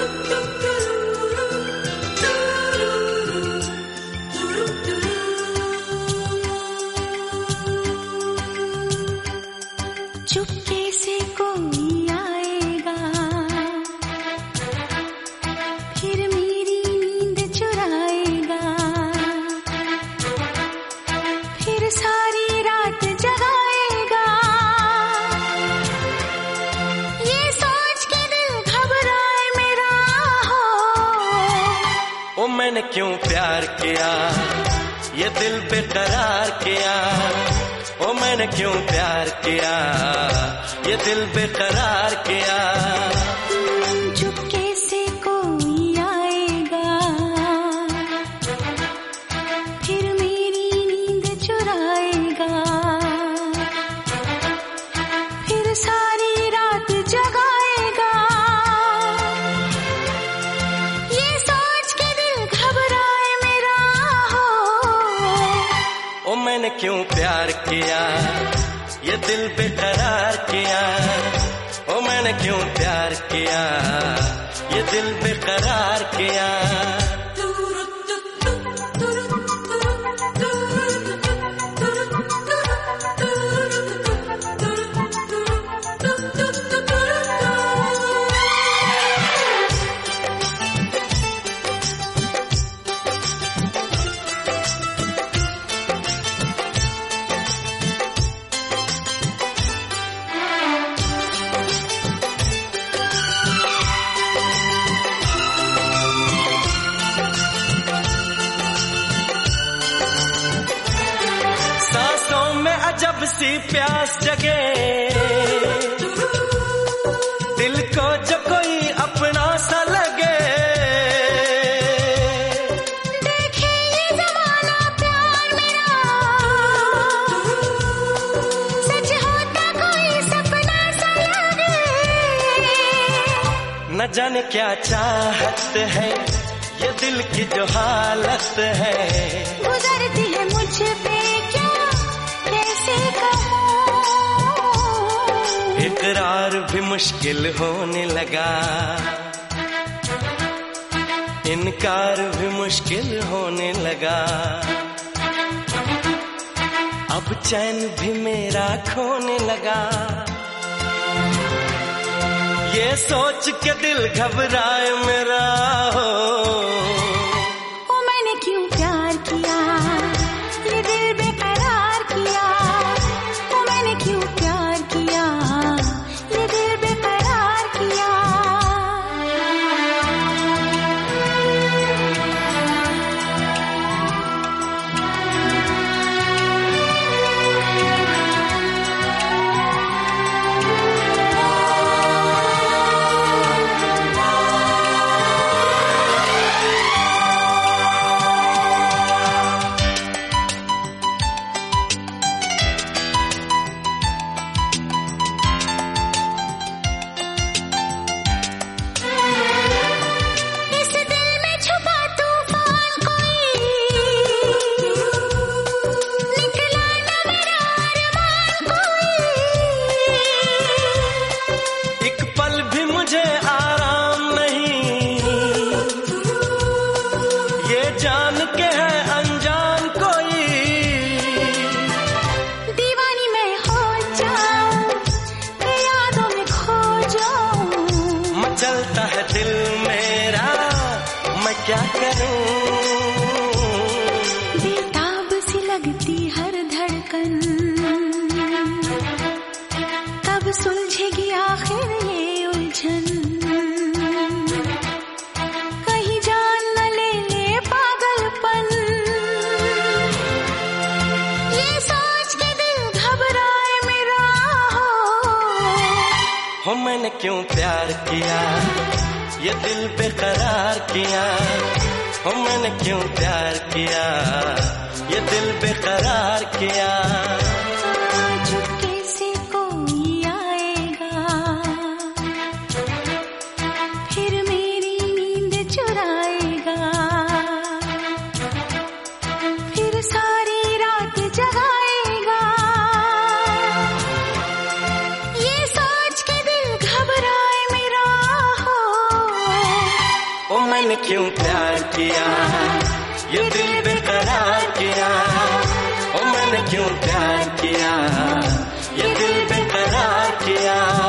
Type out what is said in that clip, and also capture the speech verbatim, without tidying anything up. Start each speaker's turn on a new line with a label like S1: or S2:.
S1: चुपके से कोई आएगा, फिर मेरी नींद चुराएगा, फिर सारी रात जगाएगा। ये सोच के दिल घबराए मेरा हो,
S2: ओ मैंने क्यों प्यार किया, ये दिल बेकरार किया। ओ मैंने क्यों प्यार किया, ये दिल बेकरार किया।
S1: चुपके से कोई आएगा, फिर मेरी नींद चुराएगा, फिर सारी रात जगाएगा। ये सोच के दिल घबराए मेरा हो,
S2: ओ मैंने क्यों प्यार किया, ये दिल बेकरार किया। ओ मैंने क्यों प्यार किया, ये दिल बेकरार किया। जब सी प्यास जगे, दिल को जो कोई अपना सा लगे।
S1: देखे ये जमाना प्यार मेरा, सच होता कोई सपना सा लगे।
S2: न जाने क्या चाहत है, ये दिल की जो हालत है।
S1: गुजरती है मुझ पे क्या कैसे कहूँ,
S2: इकरार भी मुश्किल होने लगा, इनकार भी मुश्किल होने लगा। अब चैन भी मेरा खोने लगा, ये सोच के दिल घबराए मेरा हो।
S1: ओ मैंने क्यों प्यार किया, ये दिल बेकरार किया। ओ मैंने क्यों प्यार किया, ये दिल बेकरार किया।
S2: जान के है अनजान कोई,
S1: दीवानी मैं हो जाऊं, यादों में खो जाऊं।
S2: मचलता है दिल मेरा, मैं क्या करूं।
S1: बेताब सी लगती हर धड़कन, कब सुलझेगी आखिर ये उलझन।
S2: हो मैंने क्यों प्यार किया, ये दिल बेकरार किया। हो मैंने क्यों प्यार किया, ये दिल बेकरार किया।
S1: चुपके से कोई आएगा, फिर मेरी नींद चुराएगा, फिर सारी रात जगाएगा। ये सोच के दिल घबराए मेरा हो,
S2: क्यों प्यार किया, ये दिल बेकरार किया। ओ मैंने क्यों प्यार किया, ये दिल बेकरार किया।